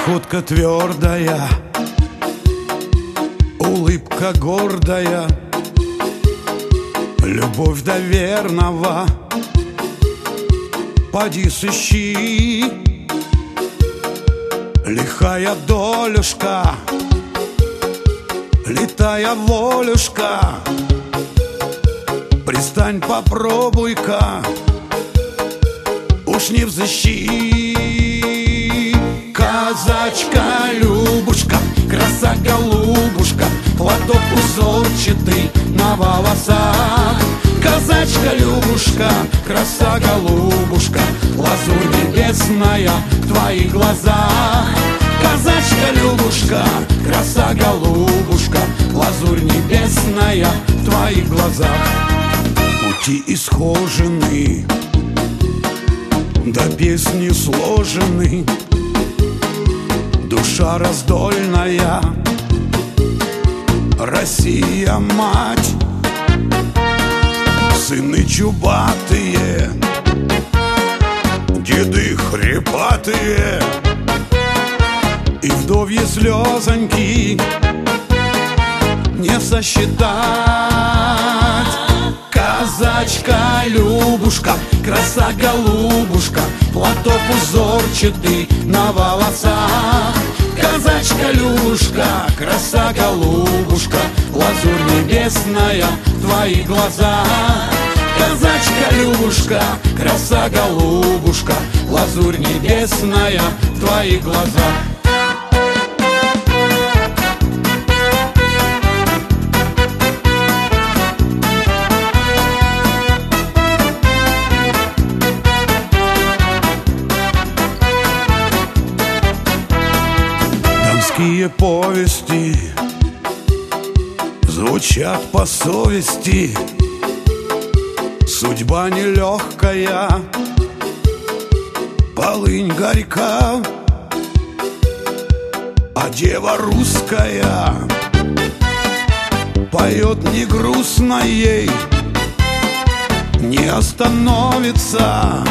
Походка твердая, улыбка гордая, любовь до верного поди сыщи. Лихая долюшка, летая волюшка, пристань, попробуй-ка, уж не взыщи. Казачка Любушка, краса-голубушка, платок узорчатый на волосах. Казачка Любушка, краса-голубушка, лазурь небесная в твоих глазах. Казачка Любушка, краса-голубушка, лазурь небесная в твоих глазах. Пути исхожены, да песни сложены, душа раздольная, Россия мать. Сыны чубатые, деды хрипатые, и вдовьи слезоньки не сосчитать. Казачка Любушка, краса-голубушка, платок узорчатый на волосах. Казачка Любушка, краса-голубушка, лазурь небесная в твоих глазах. Казачка Любушка, краса-голубушка, лазурь небесная в твоих глазах. Дамские повести звучат по совести. Судьба нелегкая, полынь горька, а дева русская поет не грустно ей, не остановится,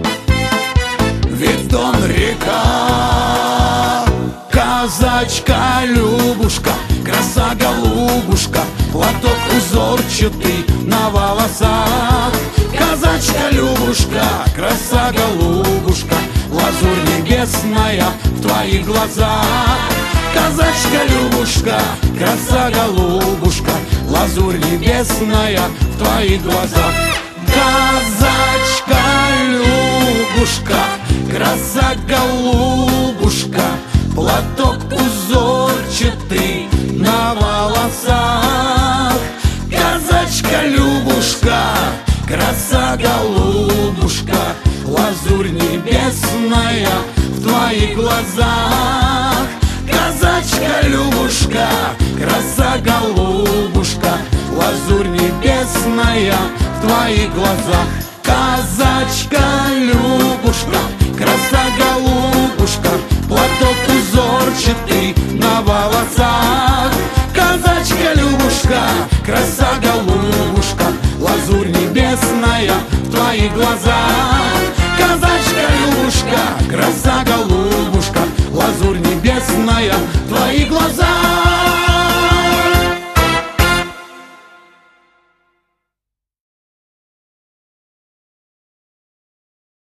ведь Дон река. Казачка Любушка, краса-голубушка, платок узорчатый на волосах. Казачка Любушка, краса-голубушка, лазурь небесная в твоих глазах. Казачка Любушка, краса-голубушка, лазурь небесная в твоих глазах. Казачка Любушка, краса-голубушка, платок узорчатый на волосах. Казачка Любушка, краса-голубушка, лазурь небесная в твоих глазах. Казачка Любушка, краса-голубушка, лазурь небесная в твоих глазах. Казачка Любушка, краса-голубушка, платок узорчатый на волосах. Казачка Любушка, краса-голубушка, лазурь небесная в твоих глазах. Казачка Любушка, краса-голубушка, лазурь небесная в твоих глазах.